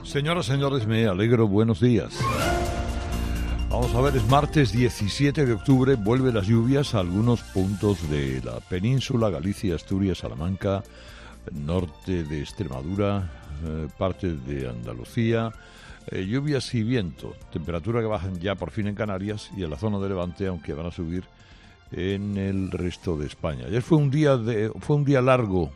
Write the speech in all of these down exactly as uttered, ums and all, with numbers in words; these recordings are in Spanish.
Señoras, señores, me alegro, buenos días. Vamos a ver, es martes diecisiete de octubre, vuelven las lluvias a algunos puntos de la península, Galicia, Asturias, Salamanca, norte de Extremadura, eh, parte de Andalucía, eh, lluvias y viento, temperatura que bajan ya por fin en Canarias y en la zona de Levante, aunque van a subir en el resto de España. Ayer fue un día, de, fue un día largo.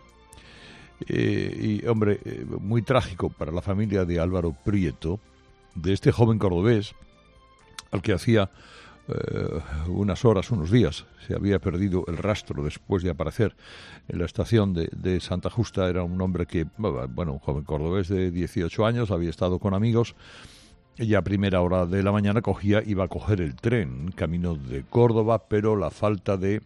Eh, y, hombre, eh, muy trágico para la familia de Álvaro Prieto, de este joven cordobés, al que hacía eh, unas horas, unos días, se había perdido el rastro después de aparecer en la estación de, de Santa Justa. Era un hombre que, bueno, un joven cordobés de dieciocho años, había estado con amigos, y a primera hora de la mañana cogía, iba a coger el tren, camino de Córdoba, pero la falta de...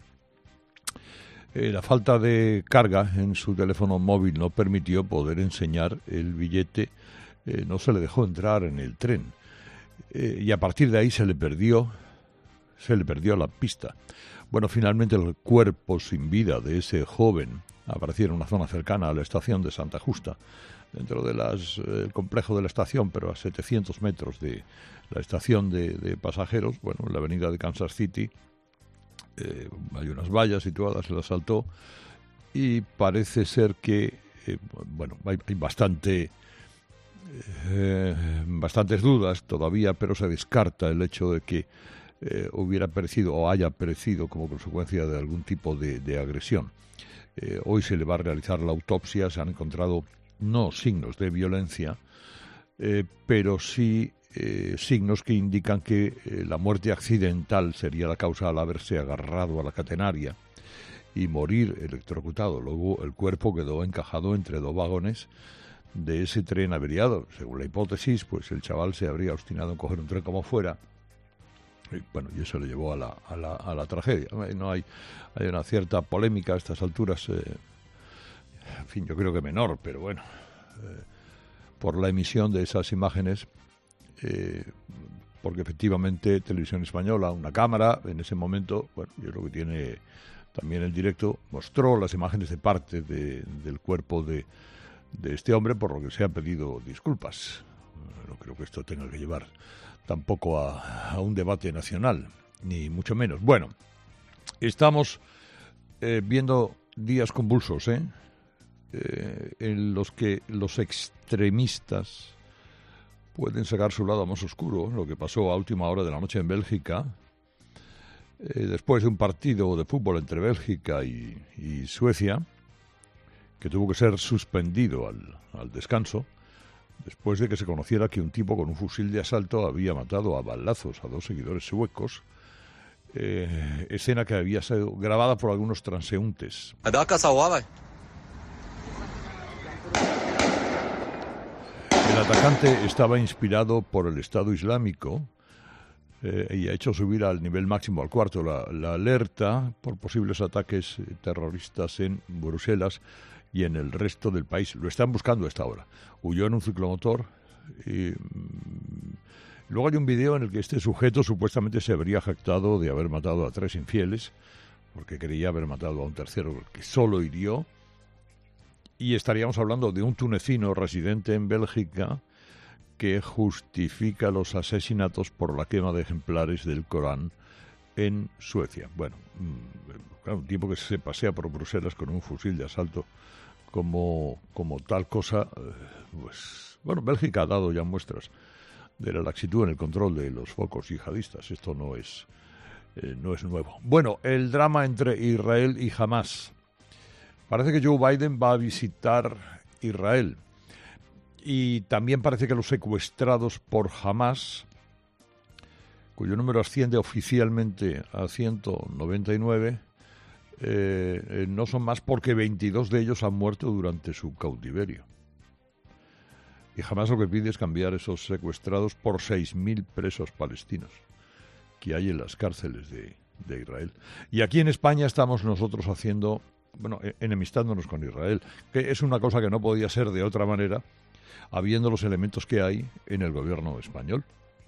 Eh, la falta de carga en su teléfono móvil no permitió poder enseñar el billete, eh, no se le dejó entrar en el tren. Eh, y a partir de ahí se le perdió, se le perdió la pista. Bueno, finalmente el cuerpo sin vida de ese joven apareció en una zona cercana a la estación de Santa Justa, dentro del eh, complejo de la estación, pero a setecientos metros de la estación de, de pasajeros, bueno, en la avenida de Kansas City. Eh, hay unas vallas situadas, se las saltó y parece ser que eh, bueno, hay, hay bastante eh, bastantes dudas todavía, pero se descarta el hecho de que eh, hubiera perecido o haya perecido como consecuencia de algún tipo de, de agresión. Eh, hoy se le va a realizar la autopsia, se han encontrado no signos de violencia, eh, pero sí Eh, signos que indican que eh, la muerte accidental sería la causa al haberse agarrado a la catenaria y morir electrocutado. Luego el cuerpo quedó encajado entre dos vagones de ese tren averiado. Según la hipótesis, pues el chaval se habría obstinado en coger un tren como fuera. Y, bueno, y eso le llevó a la, a la, a la tragedia. No hay, hay una cierta polémica a estas alturas, eh, en fin, yo creo que menor, pero bueno, eh, por la emisión de esas imágenes. Eh, porque efectivamente Televisión Española, una cámara, en ese momento, bueno, yo creo que tiene también el directo, mostró las imágenes de parte de, del cuerpo de, de este hombre, por lo que se ha pedido disculpas. No creo que esto tenga que llevar tampoco a, a un debate nacional, ni mucho menos. Bueno, estamos eh, viendo días convulsos, ¿eh? Eh, en los que los extremistas pueden sacar su lado más oscuro, lo que pasó a última hora de la noche en Bélgica, eh, después de un partido de fútbol entre Bélgica y, y Suecia, que tuvo que ser suspendido al, al descanso, después de que se conociera que un tipo con un fusil de asalto había matado a balazos a dos seguidores suecos, eh, escena que había sido grabada por algunos transeúntes. El atacante estaba inspirado por el Estado Islámico eh, y ha hecho subir al nivel máximo, al cuarto, la, la alerta por posibles ataques terroristas en Bruselas y en el resto del país. Lo están buscando a esta hora. Huyó en un ciclomotor y mmm, luego hay un video en el que este sujeto supuestamente se habría jactado de haber matado a tres infieles, porque creía haber matado a un tercero que solo hirió. Y estaríamos hablando de un tunecino residente en Bélgica que justifica los asesinatos por la quema de ejemplares del Corán en Suecia. Bueno, claro, un tipo que se pasea por Bruselas con un fusil de asalto como, como tal cosa, pues, bueno, Bélgica ha dado ya muestras de la laxitud en el control de los focos yihadistas. Esto no es, eh, no es nuevo. Bueno, el drama entre Israel y Hamás. Parece que Joe Biden va a visitar Israel y también parece que los secuestrados por Hamás, cuyo número asciende oficialmente a ciento noventa y nueve, eh, eh, no son más porque veintidós de ellos han muerto durante su cautiverio. Y Hamás lo que pide es cambiar esos secuestrados por seis mil presos palestinos que hay en las cárceles de, de Israel. Y aquí en España estamos nosotros haciendo... bueno, enemistándonos con Israel, que es una cosa que no podía ser de otra manera, habiendo los elementos que hay en el gobierno español.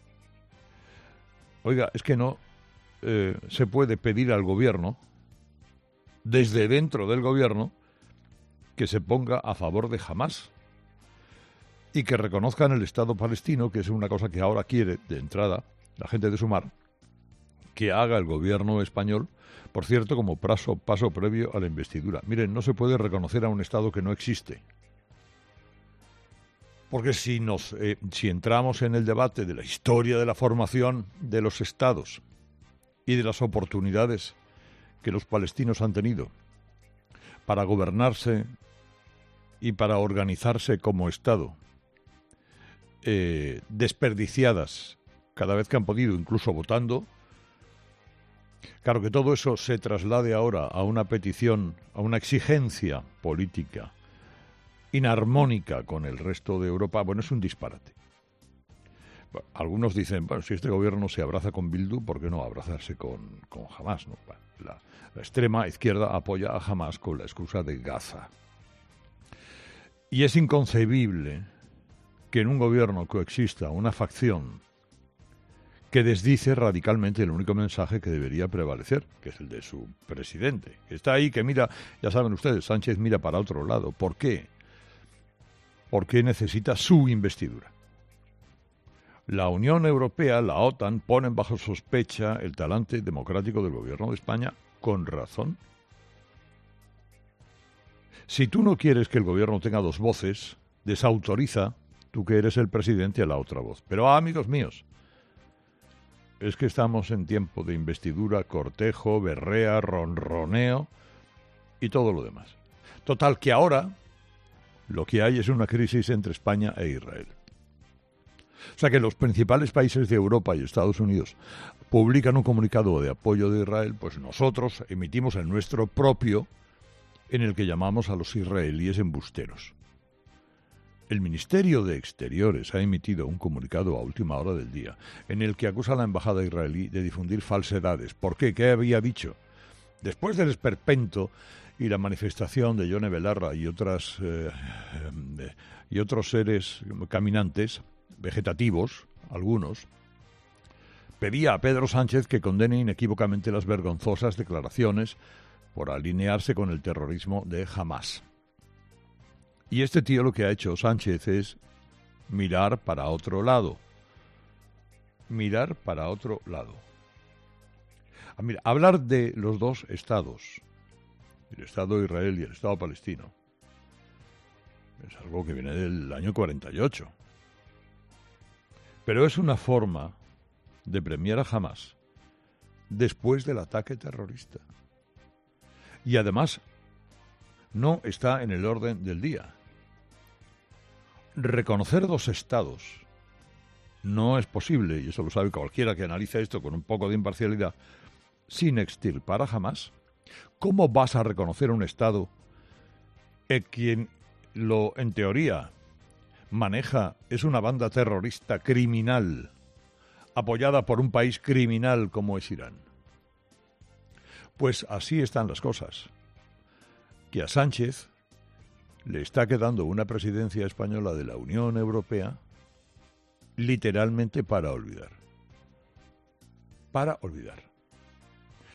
Oiga, es que no eh, se puede pedir al gobierno, desde dentro del gobierno, que se ponga a favor de Hamás. y que reconozcan el Estado palestino, que es una cosa que ahora quiere, de entrada, la gente de Sumar, que haga el gobierno español, por cierto, como paso, paso previo a la investidura. Miren, no se puede reconocer a un Estado que no existe. Porque si, nos, eh, si entramos en el debate de la historia de la formación de los Estados y de las oportunidades que los palestinos han tenido para gobernarse y para organizarse como Estado, eh, desperdiciadas cada vez que han podido, incluso votando, claro, que todo eso se traslade ahora a una petición, a una exigencia política inarmónica con el resto de Europa, bueno, es un disparate. Algunos dicen, bueno, si este gobierno se abraza con Bildu, ¿por qué no abrazarse con, con Hamas? ¿No? La, la extrema izquierda apoya a Hamas con la excusa de Gaza. Y es inconcebible que en un gobierno coexista una facción que desdice radicalmente el único mensaje que debería prevalecer, que es el de su presidente. Que está ahí, que mira, ya saben ustedes, Sánchez mira para otro lado. ¿Por qué? Porque necesita su investidura. La Unión Europea, la OTAN, ponen bajo sospecha el talante democrático del gobierno de España, con razón. Si tú no quieres que el gobierno tenga dos voces, desautoriza, tú que eres el presidente, a la otra voz. Pero, ah, amigos míos, es que estamos en tiempo de investidura, cortejo, berrea, ronroneo y todo lo demás. Total, que ahora lo que hay es una crisis entre España e Israel. O sea que los principales países de Europa y Estados Unidos publican un comunicado de apoyo de Israel, pues nosotros emitimos el nuestro propio, en el que llamamos a los israelíes embusteros. El Ministerio de Exteriores ha emitido un comunicado a última hora del día, en el que acusa a la embajada israelí de difundir falsedades. ¿Por qué? ¿Qué había dicho? Después del esperpento y la manifestación de Yone Belarra y otras eh, eh, y otros seres caminantes, vegetativos, algunos, pedía a Pedro Sánchez que condene inequívocamente las vergonzosas declaraciones por alinearse con el terrorismo de Hamás. Y este tío lo que ha hecho Sánchez es mirar para otro lado. Mirar para otro lado. Ah, mira, hablar de los dos estados, el Estado de Israel y el Estado palestino, es algo que viene del año cuarenta y ocho. Pero es una forma de premiar a Hamás después del ataque terrorista. Y además no está en el orden del día. Reconocer dos estados no es posible, y eso lo sabe cualquiera que analice esto con un poco de imparcialidad, sin extirpar a Hamás. ¿Cómo vas a reconocer un estado en quien lo, en teoría, maneja, es una banda terrorista criminal, apoyada por un país criminal como es Irán? Pues así están las cosas, que a Sánchez le está quedando una presidencia española de la Unión Europea literalmente para olvidar. Para olvidar.